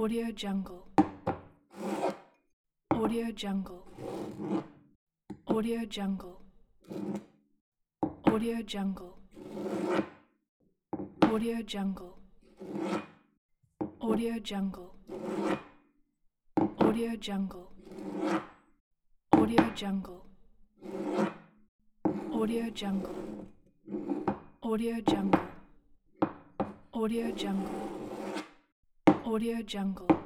Audio Jungle. Audio Jungle. Audio Jungle. Audio Jungle. Audio Jungle. Audio Jungle. Audio Jungle. Audio Jungle. Audio Jungle. Audio Jungle. Audio Jungle. Audio Jungle.